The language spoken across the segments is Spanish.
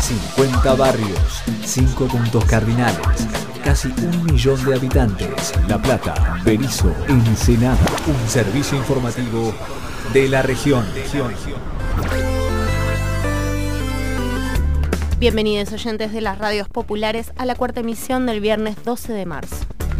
50 barrios, 5 puntos cardinales, casi 1 millón de habitantes. La Plata, Berisso, Ensenada. Un servicio informativo de la región. Bienvenidos oyentes de las radios populares a la cuarta emisión del viernes 12 de marzo.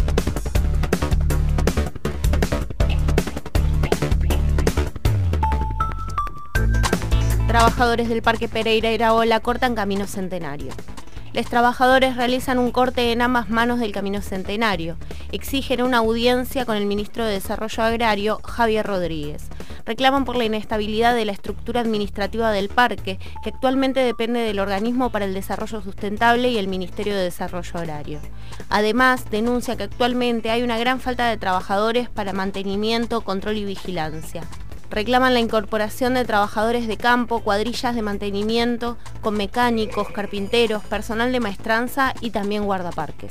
Trabajadores del Parque Pereira Iraola cortan Camino Centenario. Los trabajadores realizan un corte en ambas manos del Camino Centenario. Exigen una audiencia con el ministro de Desarrollo Agrario, Javier Rodríguez. Reclaman por la inestabilidad de la estructura administrativa del parque, que actualmente depende del Organismo para el Desarrollo Sustentable y el Ministerio de Desarrollo Agrario. Además, denuncia que actualmente hay una gran falta de trabajadores para mantenimiento, control y vigilancia. Reclaman la incorporación de trabajadores de campo, cuadrillas de mantenimiento, con mecánicos, carpinteros, personal de maestranza y también guardaparques.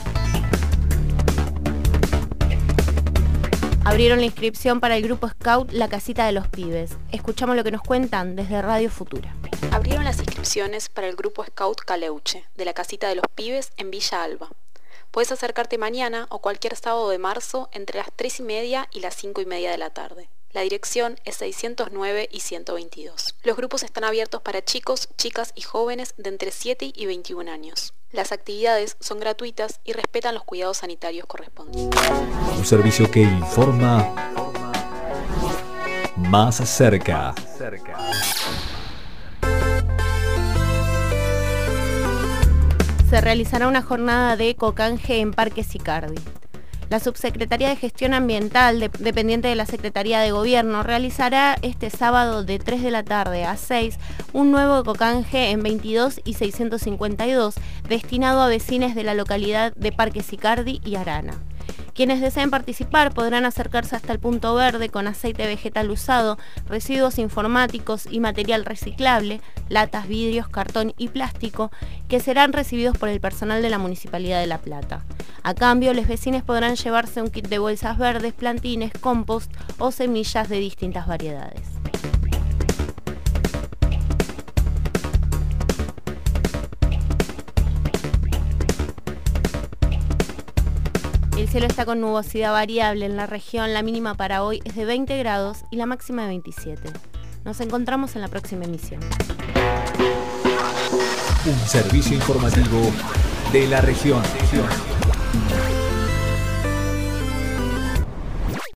Abrieron la inscripción para el grupo Scout La Casita de los Pibes. Escuchamos lo que nos cuentan desde Radio Futura. Abrieron las inscripciones para el grupo Scout Caleuche, de la Casita de los Pibes en Villa Alba. Puedes acercarte mañana o cualquier sábado de marzo entre las 3:30 y las 5:30 de la tarde. La dirección es 609 y 122. Los grupos están abiertos para chicos, chicas y jóvenes de entre 7 y 21 años. Las actividades son gratuitas y respetan los cuidados sanitarios correspondientes. Un servicio que informa más cerca. Se realizará una jornada de ecocanje en Parque Sicardi. La Subsecretaría de Gestión Ambiental, dependiente de la Secretaría de Gobierno, realizará este sábado de 3 de la tarde a 6 un nuevo ecocanje en 22 y 652 destinado a vecinos de la localidad de Parque Sicardi y Arana. Quienes deseen participar podrán acercarse hasta el punto verde con aceite vegetal usado, residuos informáticos y material reciclable, latas, vidrios, cartón y plástico, que serán recibidos por el personal de la Municipalidad de La Plata. A cambio, los vecinos podrán llevarse un kit de bolsas verdes, plantines, compost o semillas de distintas variedades. El cielo está con nubosidad variable en la región. La mínima para hoy es de 20 grados y la máxima de 27. Nos encontramos en la próxima emisión. Un servicio informativo de la región.